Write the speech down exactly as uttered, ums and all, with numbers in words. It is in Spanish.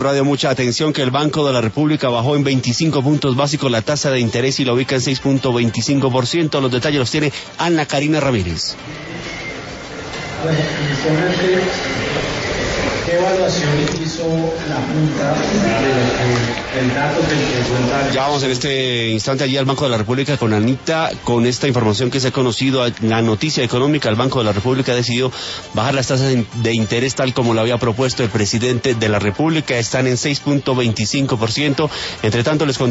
Radio, mucha atención que el Banco de la República bajó en veinticinco puntos básicos la tasa de interés y la ubica en seis punto veinticinco por ciento. Los detalles los tiene Ana Karina Ramírez. Bueno, inicialmente, ¿qué evaluación hizo la Junta del dato que presenta? Ya vamos en este instante allí al Banco de la República con Anita, con esta información que se ha conocido, la noticia económica. El Banco de la República ha decidido bajar las tasas de interés tal como lo había propuesto el presidente de la República, están en seis punto veinticinco por ciento. Entre tanto, les